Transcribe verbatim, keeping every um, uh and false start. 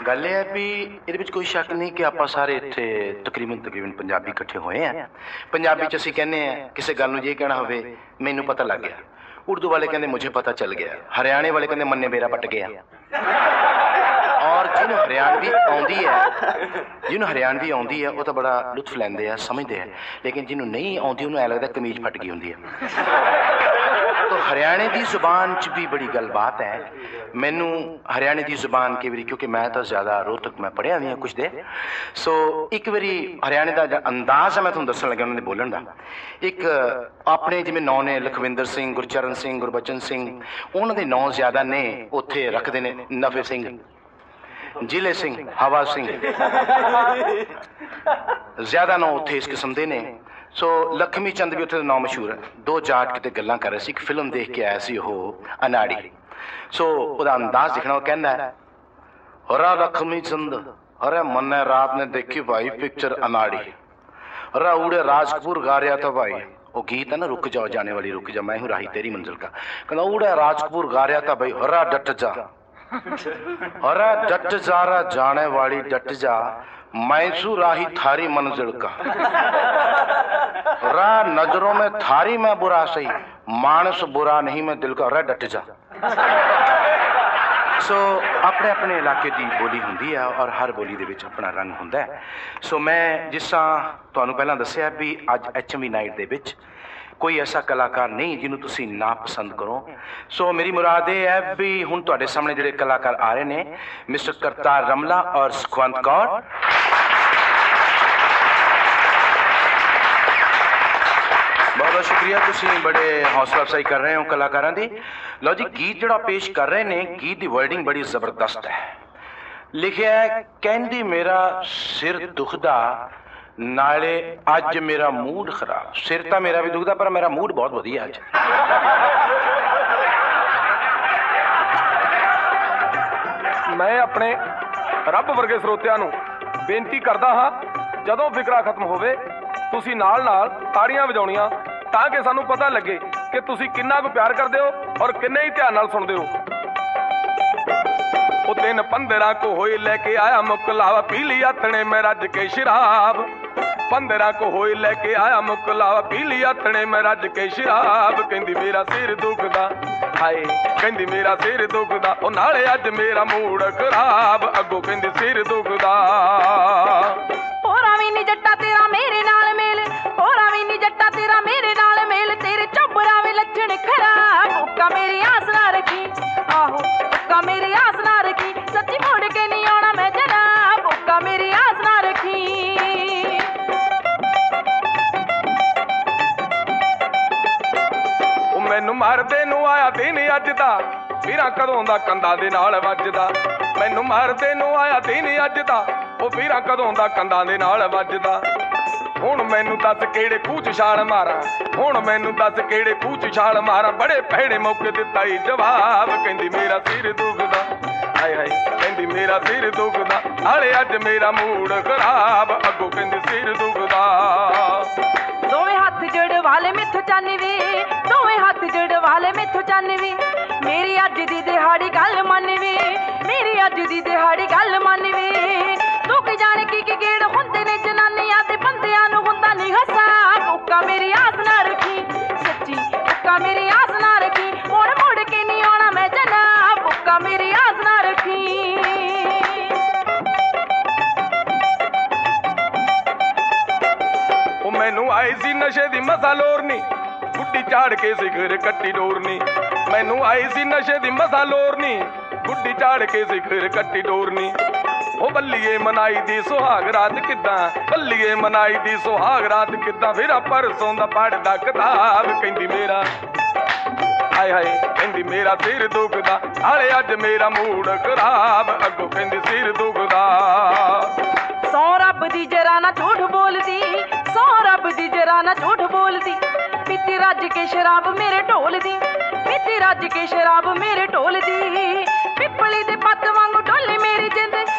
गल यह है भी ये कोई शक नहीं कि आप सारे इत्थे तकरीबन तकरीबन पंजाबी इकट्ठे हुए हैं। पंजाबी च असीं कहने हैं किसी गल नूं जे कहना होवे मैनू पता लग गया, उर्दू वाले कहते मुझे पता चल गया, हरियाणे वाले कहते मन्ने मेरा पट गया। और जिन्होंने हरियाणवी आउंदी है जिन्होंने हरियाणवी आउंदी है वो तो बड़ा लुत्फ लैंदे है, समझते हैं, लेकिन जिन्होंने नहीं आउंदी उन्होंने ऐ लगता कमीज फट गई होंदी है। तो हरियाणे की जुबान च भी बड़ी गल बात है। मैनू हरियाणे की जुबान कई बारी, क्योंकि मैं तो ज़्यादा रोहतक मैं पढ़िया नहीं कुछ दे, सो एक बारी हरियाणे का जो अंदाज़ है मैं तुहानूं दस्सण लग्या उन्होंने बोलण दा। एक अपने जिवें नौ ने लखविंदर सिंह, गुरचरण सिंह, गुरबचन सिंह, उन्होंने दे नौ ज़्यादा ने उत्थे रखते ने, नफे सिंह, जिले सिंह, हवा सिंह, ज़्यादा नौ उत्थे इस किस्म के ने। सो लक्ष्मी चंद भी उत्थे नाम मशहूर है। दो जाट किते गल्लां कर रहे सी, एक फिल्म देख के आया सी ओह अनाड़ी। सो उहदा अंदाज दिखना, वो कहंदा है अरे लक्ष्मी चंद, अरे मन्ने रात ने देखी भाई पिक्चर अनाड़ी, अरे उड़े राजकपूर गा रहा था भाई, वो गीत है ना रुक जाओ जाने वाली रुक जा, मैं हूँ राही तेरी मंजिल का, कहना उड़े राजकपूर गा रहा था भाई, हरा डट जा, अरे डट जा रा जाने वाली डट जा, मैसू राही थारी मंजिल का, रा नजरों में थारी मैं बुरा सही, मानस बुरा नहीं मैं दिल का, अरे डट जा। सो अपने अपने इलाके की बोली होंदी है और हर बोली दे विच अपना रंग होंदा है। सो मैं जिस तरह तुहानूं पहलां दस्सिया भी अज एच एम वी नाइट दे विच कोई ऐसा कलाकार नहीं जिन्हों तुसी ना पसंद करो। सो मेरी मुराद ये है भी हुण तुहाडे सामने जिहड़े कलाकार आ रहे ने, मिस्टर करतार रमला और सुखवंत कौर। बहुत बहुत शुक्रिया, तुसी बड़े हौसला अफजाई कर रहे हो कलाकारां दी। लो जी, गीत जिहड़ा पेश कर रहे ने, गीत की वर्डिंग बड़ी जबरदस्त है। लिखिया है कहंदी मेरा सिर दुखदा नाले अज मेरा मूड खराब, सिर तो मेरा भी दुखदा पर मेरा मूड बहुत वधिया अज। मैं अपने रब वर्गे ਸਰੋਤਿਆਂ ਨੂੰ ਬੇਨਤੀ करदा हाँ, ਜਦੋਂ ਫਿਕਰਾ खत्म होवे ਤੁਸੀਂ ਨਾਲ ਨਾਲ ਤਾੜੀਆਂ ਵਜਾਉਣੀਆਂ ਤਾਂ ਕਿ ਸਾਨੂੰ ਪਤਾ ਲੱਗੇ ਕਿ ਤੁਸੀਂ ਕਿੰਨਾ ਕੁ ਪਿਆਰ ਕਰਦੇ ਹੋ ਔਰ ਕਿੰਨੇ ਹੀ ਧਿਆਨ ਨਾਲ ਸੁਣਦੇ ਹੋ। ਉਹ ਤਿੰਨ ਪੰਦਰਾਂ ਕੋ ਹੋਏ ਲੈ ਕੇ ਆਇਆ ਮੁਕਲਾਵਾ, ਪੀ ਲਈ ਆਥਣੇ ਮੈਂ ਰੱਜ ਕੇ ਸ਼ਰਾਬ, ਪੰਦਰਾਂ ਕੋ ਹੋਏ ਲੈ ਕੇ ਆਇਆ ਮੁਕਲਾਵਾ, ਪੀ ਲਈ ਆਥਣੇ ਮੈਂ ਰੱਜ ਕੇ ਸ਼ਰਾਬ, ਕਹਿੰਦੀ ਮੇਰਾ ਸਿਰ ਦੁਖਦਾ ਹਾਏ, ਕਹਿੰਦੀ ਮੇਰਾ ਸਿਰ ਦੁਖਦਾ, ਉਹ ਨਾਲੇ ਅੱਜ ਮੇਰਾ ਮੂਡ ਖਰਾਬ, ਅੱਗੋਂ ਕਹਿੰਦੀ ਸਿਰ ਦੁਖਦਾ। ਹੋਰਾਂ ਵੀ ਨੀ ਜੱਟਾ ਤੇਰਾ ਮੇਰੇ ਨਾਲ ਮੇਲ, ਹੋਰਾਂ ਵੀ ਨੀ ਜੱਟਾ ਤੇਰਾ ਮੇਰੇ ਨਾਲ ਮੇਲ, ਤੇਰੇ ਚੋਬਰਾਂ ਵੀ ਲੱਛਣ ਖਰਾਬ, ਉੱਕਾ ਮੇਰੀ ਆਸ ਨਾ ਰੱਖੀ, ਆਹੋ ਉੱਕਾ ਮੇਰੀ ਆਸ ਨਾ ਰੱਖੀ, ਸੱਚੀ ਮੁੜ ਕੇ ਨਹੀਂ ਆਉਣਾ ਮੈਂ ਜਨਾਬ, ਉੱਕਾ ਮੇਰੀ ਆਸ ਨਾ ਰੱਖੀ। ਉਹ ਮੈਨੂੰ ਮਰਦੇ ਨੂੰ ਆਇਆ ਦਿਨ ਅੱਜ ਦਾ, ਵੀਰਾਂ ਕਦੋਂ ਦਾ ਕੰਧਾਂ ਦੇ ਨਾਲ ਵੱਜਦਾ, ਮੈਨੂੰ ਮਰਦੇ ਨੂੰ ਆਇਆ ਦਿਨ ਅੱਜ ਦਾ, ਉਹ ਵੀਰਾਂ ਕਦੋਂ ਦਾ ਕੰਧਾਂ ਦੇ ਨਾਲ ਵੱਜਦਾ। ਹੁਣ ਮੈਨੂੰ ਦੱਸ ਕਿਹੜੇ ਖੂਹ 'ਚ ਛਾਲ ਮਾਰਾਂ, ਹੁਣ ਮੈਨੂੰ ਦੱਸ ਕਿਹੜੇ ਖੂਹ 'ਚ ਛਾਲ ਮਾਰਾਂ, ਬੜੇ ਭੈੜੇ ਮੌਕੇ ਦਿੱਤਾ ਈ ਜਵਾਬ, ਕਹਿੰਦੀ ਮੇਰਾ ਸਿਰ ਦੁਖਦਾ ਹਾਏ ਹਾਏ, ਕਹਿੰਦੀ ਮੇਰਾ ਸਿਰ ਦੁਖਦਾ, ਨਾਲੇ ਅੱਜ ਮੇਰਾ ਮੂਡ ਖਰਾਬ, ਅੱਗੋਂ ਕਹਿੰਦੀ ਸਿਰ ਦੁਖਦਾ। ਦੋਵੇਂ ਹੱਥ ਜੜਵਾ ਲੈ ਮੈਥੋਂ ਚੰਨ ਵੇ, ਦੋਵੇਂ ਹੱਥ ਜੜਵਾ ਲੈ ਮੈਥੋਂ ਚੰਨ ਵੇ, ਮੇਰੀ ਅੱਜ ਦੀ ਦਿਹਾੜੀ ਗੱਲ ਮੰਨ ਵੇ, ਮੇਰੀ ਅੱਜ ਦੀ ਦਿਹਾੜੀ ਗੱਲ ਮੰਨ ਵੇ, ਤੂੰ ਕੀ ਜਾਣ ਕੀ ਕੀ ਗੇੜ ਹੁੰਦੇ ਨੇ ਜਨਾਨੀਆਂ ਤੇ ਬੰਦਿਆਂ ਨੂੰ ਹੁੰਦਾ ਨਹੀਂ ਹੱਸਾ, ਉੱਕਾ ਮੇਰੀ ਆਸ ਨਾ ਰੱਖੀ, ਸੱਚੀ ਉੱਕਾ ਮੇਰੀ ਆਸ ਨਾ ਰੱਖੀ, ਮੁੜ ਮੁੜ ਕੇ ਨਹੀਂ ਆਉਣਾ ਮੈਂ ਜਨਾਬ, ਉੱਕਾ ਮੇਰੀ ਆਸ ਨਾ ਰੱਖੀ। ਉਹ ਮੈਨੂੰ ਆਈ ਸੀ ਨਸ਼ੇ ਦੀ ਮਸਾ ਲੋਰਨੀ, ਗੁੱਡੀ ਚਾੜ ਕੇ ਸਿਖਰ ਕੱਟੀ ਡੋਰਨੀ, ਮੈਨੂੰ ਆਈ ਸੀ ਨਸ਼ੇ ਦੀ ਮਸਾ ਲੋਰਨੀ, ਗੁੱਡੀ ਚਾੜ ਕੇ ਸਿਖਰ ਕੱਟੀ ਡੋਰਨੀ। ਉਹ ਬੱਲੀਏ ਮਨਾਈ ਦੀ ਸੁਹਾਗ ਰਾਤ ਕਿੱਦਾਂ, ਬੱਲੀਏ ਮਨਾਈ ਦੀ ਸੁਹਾਗ ਰਾਤ ਕਿੱਦਾਂ, ਫਿਰ ਪਰਸੋਂ ਦਾ ਪੜਦਾ ਕਿਤਾਬ, ਕਹਿੰਦੀ ਮੇਰਾ ਹਾਏ ਹਾਏ, ਕਹਿੰਦੀ ਮੇਰਾ ਸਿਰ ਦੁਖਦਾ, ਨਾਲੇ ਅੱਜ ਮੇਰਾ ਮੂਡ ਖਰਾਬ, ਅੱਗੋਂ ਕਹਿੰਦੀ ਸਿਰ ਦੁਖਦਾ। ਸੌ ਰੱਬ ਦੀ ਜਰਾ ਨਾ ਝੂਠ ਬੋਲਦੀ, ਸੌ ਰੱਬ ਦੀ ਜਰਾ ਨਾ ਝੂਠ ਬੋਲਦੀ, ਪੀਤੀ ਰੱਜ ਕੇ ਸ਼ਰਾਬ ਮੇਰੇ ਢੋਲ ਦੀ, ਪੀਤੀ ਰੱਜ ਕੇ ਸ਼ਰਾਬ ਮੇਰੇ ਢੋਲ ਦੀ, ਪਿੱਪਲੀ ਦੇ ਪੱਤ ਵਾਂਗੂ ਢੋਲੇ ਮੇਰੀ ਜਿੰਦ,